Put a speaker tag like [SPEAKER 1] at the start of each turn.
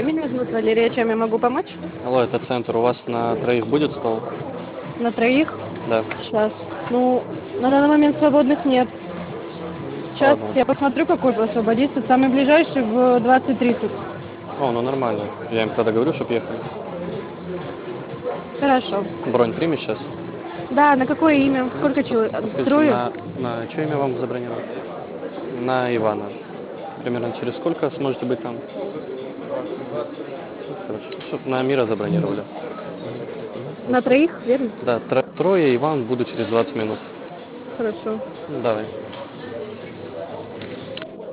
[SPEAKER 1] меня зовут Валерия. Чем я могу помочь?
[SPEAKER 2] Алло, это центр. У вас на троих будет стол?
[SPEAKER 1] На троих?
[SPEAKER 2] Да.
[SPEAKER 1] Сейчас. Ну, на данный момент свободных нет.
[SPEAKER 2] Ладно.
[SPEAKER 1] Сейчас я посмотрю, какой освободится. Самый ближайший в 20:30.
[SPEAKER 2] О, ну нормально. Я им тогда говорю, чтоб ехали.
[SPEAKER 1] Хорошо.
[SPEAKER 2] Бронь примешь сейчас?
[SPEAKER 1] Да, на какое имя? Сколько человек?
[SPEAKER 2] Подскажите,
[SPEAKER 1] Трое?
[SPEAKER 2] на что имя вам забронировать? На Ивана. Примерно через сколько сможете быть там? Хорошо. Чтоб на Мира забронировали.
[SPEAKER 1] На троих, верно?
[SPEAKER 2] Да, трое, Иван, буду через 20 минут.
[SPEAKER 1] Хорошо.
[SPEAKER 2] Ну, давай.